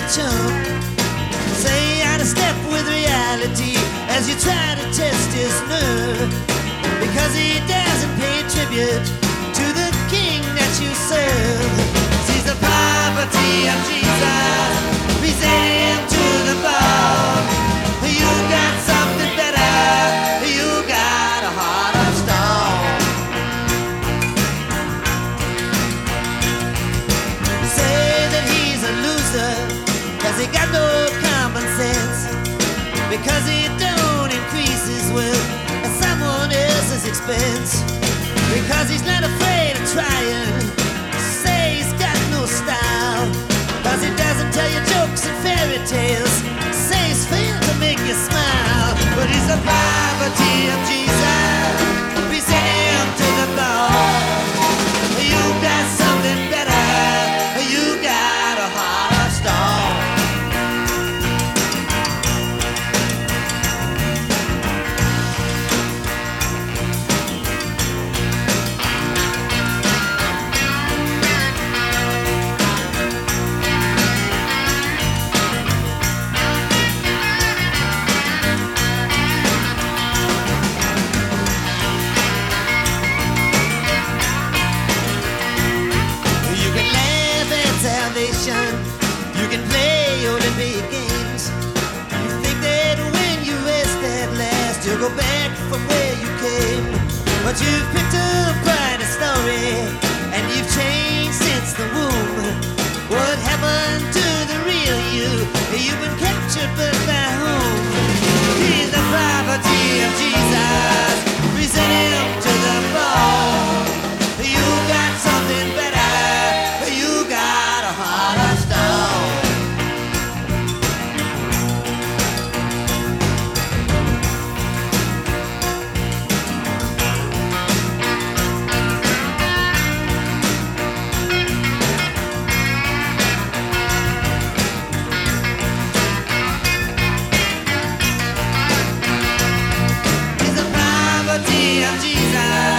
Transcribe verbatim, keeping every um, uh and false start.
chump. Say out of step with reality as you try to test his nerve, because he doesn't pay tribute to the king that you serve. Sees the poverty of Jesus, present him to the bar. You got something better, you got a heart of stone. Say that he's a loser, cause he got no common sense, because he don't increase his wealth at someone else's expense, because he's not afraid of trying. Say he's got no style, cause he doesn't tell you jokes and fairy tales. Say he's failed to make you smile, but he's the poverty of Jesus. Present him to the bar. You got something better, you got a heart of stone. You can play Olympic games. You think that when you rest at last you'll go back from where you came, but you've picked up quite a story and you've changed since the womb. What happened to the real you? You've been captured but by whom? He's the poverty of Jesus. Present him to the bar. You got something better, you got a heart of stone. He's the poverty of Jesus.